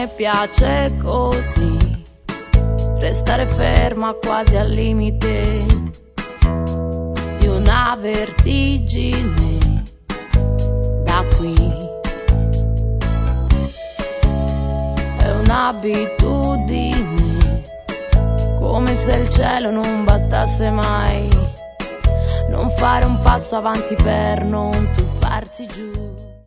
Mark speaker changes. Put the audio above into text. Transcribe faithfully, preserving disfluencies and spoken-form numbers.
Speaker 1: me piace così, restare ferma quasi al limite di una vertigine. Da qui è un'abitudine, come se il cielo non bastasse mai, non fare un passo avanti per non tuffarsi giù.